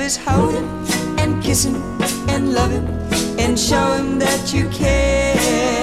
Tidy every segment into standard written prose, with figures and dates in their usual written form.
is hold him and kiss him and love him and show him that you care.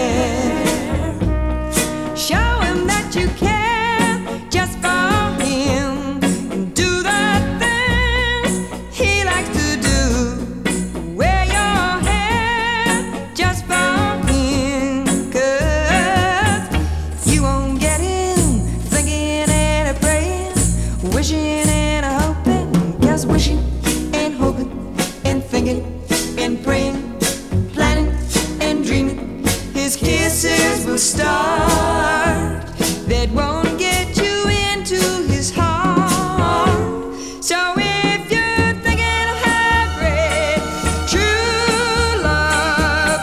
Show him that you care just for him and do the things he likes to do. Wear your hair just for him, 'cause you won't get him thinking and a praying, wishing and a hoping, 'cause wishing and hoping and thinking and praying, planning and dreaming, his kisses will start that won't get you into his heart. So if you're thinking of how great true love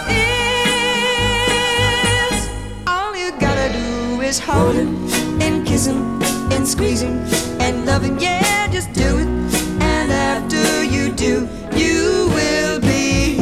is, all you gotta do is hold him and kiss him and squeeze him and love him. Yeah, just do it. And after you do, you will be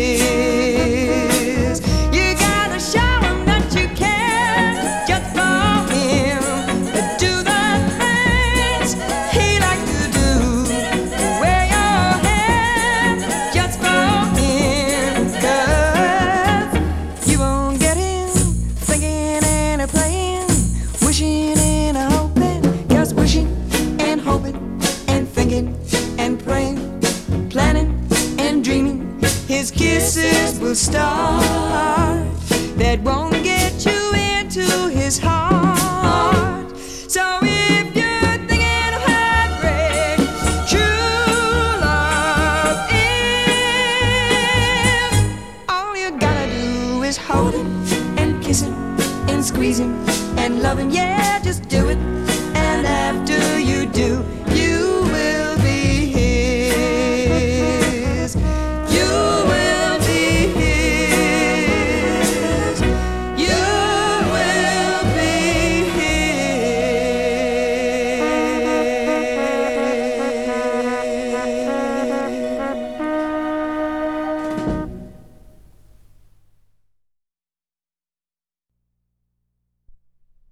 his. You gotta show him that you care just for him. Do the things he likes to do. Wear your hair just for him, 'cause you won't get him thinking and a playing, wishing and a hoping, 'cause wishing and hoping and thinking and praying, planning and dreaming, his kisses will start that won't get you into his heart. So if you're thinking of how great true love is, all you gotta do is hold him and kiss him and squeeze him and love him. Yeah,